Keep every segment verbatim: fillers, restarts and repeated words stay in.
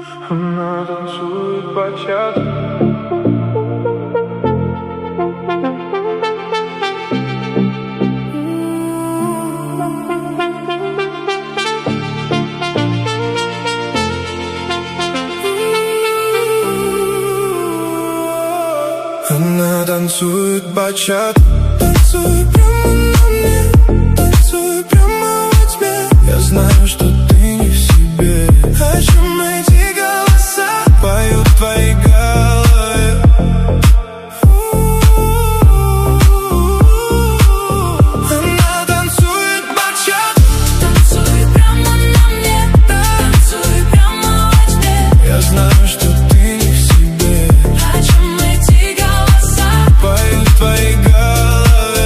Она танцует бачату. Она танцует бачату. Танцуй прямо на мне, танцуй прямо во тьме. Я знаю, что ты не в себе. О чем эти голоса поют в твоей голове? Она танцует бачату. Танцуй прямо на мне, танцуй прямо во тьме. Я знаю, что ты не в себе. О чем эти голоса поют в твоей голове?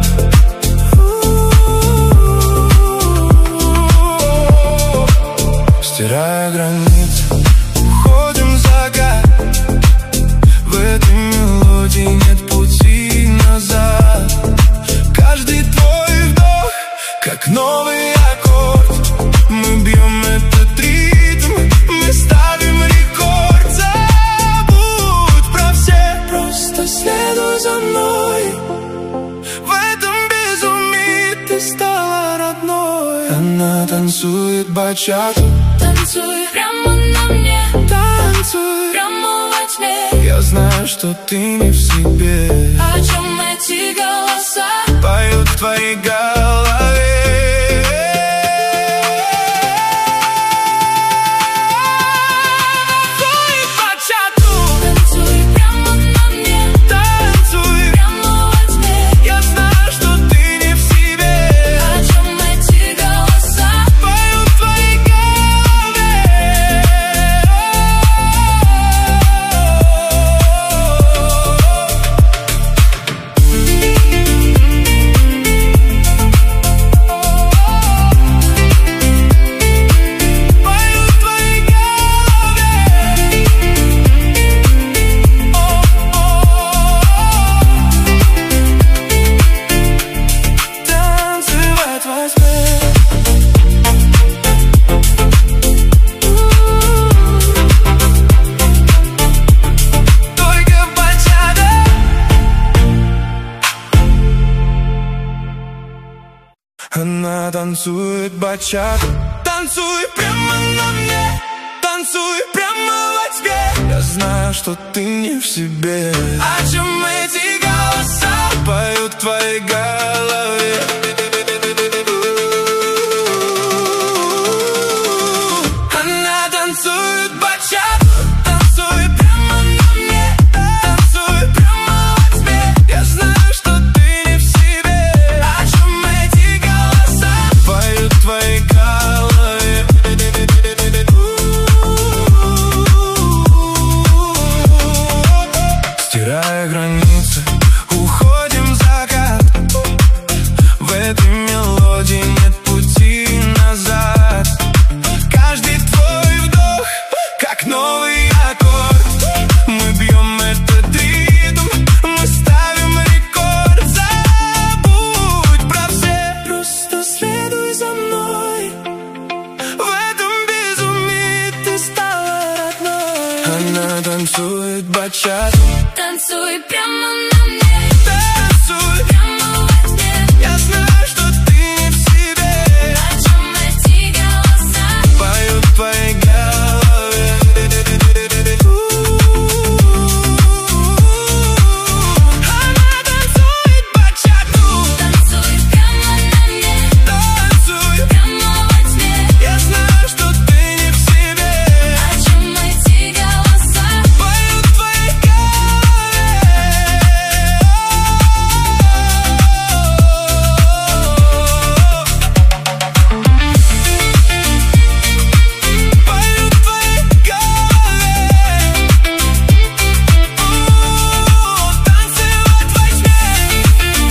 Стирая границы, уходим в закат. В этой мелодии нет пути назад. Каждый твой вдох, как новый аккорд. Мы бьем этот ритм, мы ставим рекорд. Забудь про все, просто следуй за мной. В этом безумии ты стала родной. Она танцует бачату. танцуй прямо на мне, Танцуй прямо во тьме. Я знаю, что ты не в себе. О чем эти голоса Поют в твоей голове. Танцуй бачату. танцуй прямо на мне, Танцуй. прямо во тьме. Я знаю, что ты не в себе. О чем эти голоса Поют в твоей голове. Поют в твоей голове. Танцевать во тьме. Только бачата. Она танцует бачату. Танцуй прямо на мне, танцуй прямо во тьме. Я знаю, что ты не в себе. О чем эти голоса поют в твоей голове? Она танцует бачату. Танцуй прямо на мне, танцуй прямо во тьме. Я знаю, что ты не в себе. О чем эти голоса поют в твоей голове? Стирая границы, уходим в закат. В этой мелодии нет пути назад. Каждый твой вдох, как новый аккорд. Мы бьем этот ритм, мы ставим рекорд. Забудь про все, просто следуй за мной. В этом безумии ты стала родной. Она танцует бачату. танцуй прямо на мне, Танцуй. прямо во тьме. Я знаю, что ты не в себе. О чем эти голоса Поют в твоей голове. Она танцует бачату. танцуй прямо на мне, Танцуй. прямо во тьме. Я знаю, что ты не в себе. О чем эти голоса Поют в твоей голове. Поют в твоей голове. О, танцевать во тьме.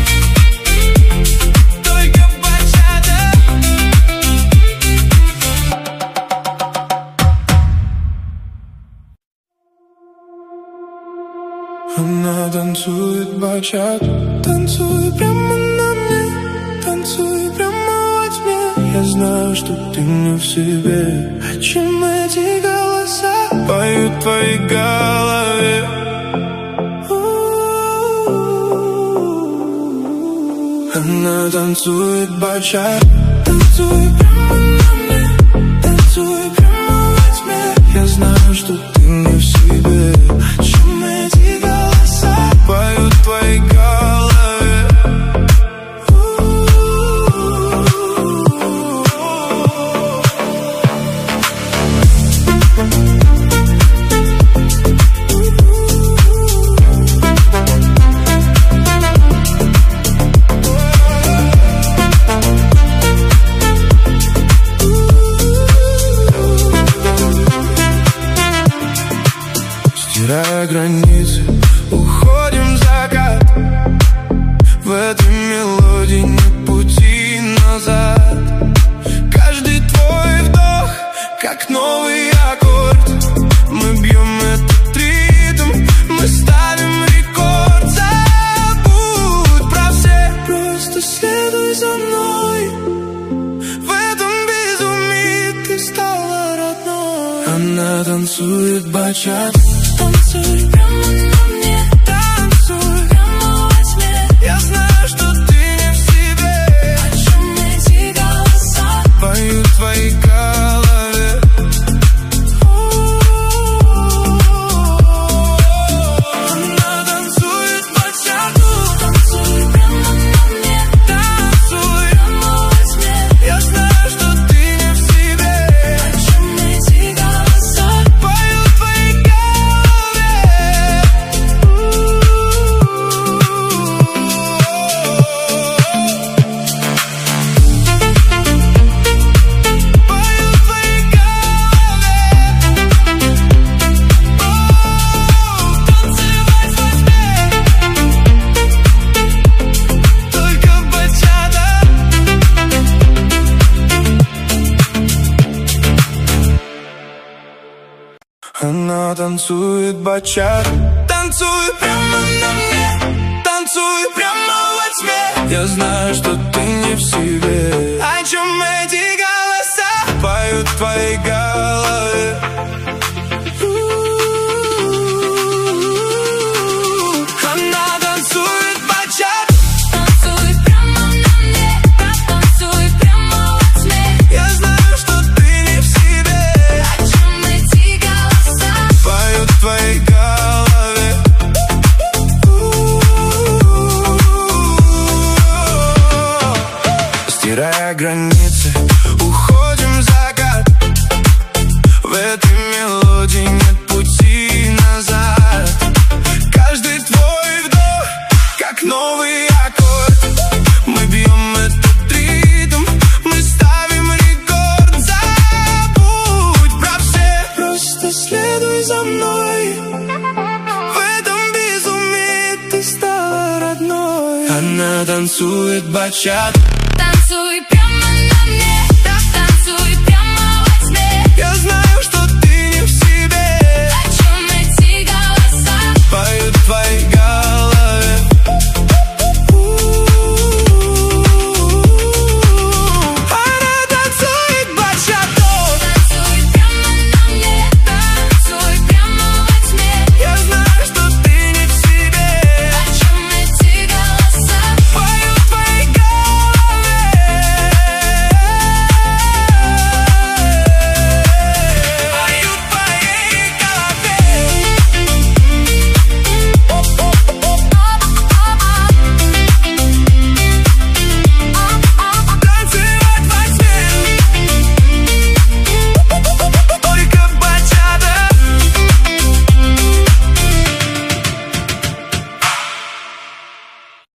Только бачата. Она танцует бачату. Танцуй прямо на мне, танцуй прямо во тьме. Я знаю, что ты не в себе. О чем эти голоса поют в твоей голове. Она танцует бачат, танцует прямо на мне, танцует прямо во тьме. Я знаю, что ты не в себе. Чем эти голоса поют в твоей голове? Стирая границы, уходим в закат. В этой мелодии нет пути назад. Каждый твой вдох, как новый аккорд. Мы бьем этот ритм, мы ставим рекорд. Забудь про все, просто следуй за мной. В этом безумии ты стала родной. Она танцует бачат, танцуй прямо на мне, танцуй прямо во тьме. Я знаю, что ты не в себе. О чем эти голоса поют в твоей голове? Она танцует бачату, танцуй прямо на мне, танцуй прямо во тьме. Я знаю, что ты не в себе. О чем эти голоса поют в твоей голове? Она танцует бачат, танцуй прямо на мне, танцуй прямо во тьме. Я знаю, что ты не в себе. О чем эти голоса поют в твоей голове? Она танцует бачат, танцуй прямо на мне, танцуй прямо во тьме. Я знаю, что ты не в себе. О чем эти голоса поют в твоей голове? Стирая границы, уходим в закат. В этой мелодии нет пути назад. Каждый твой вдох, как новый аккорд. Мы бьем этот ритм, мы ставим рекорд. Забудь про все, просто следуй за мной. В этом безумии ты стала родной. Она танцует бачат, танцуй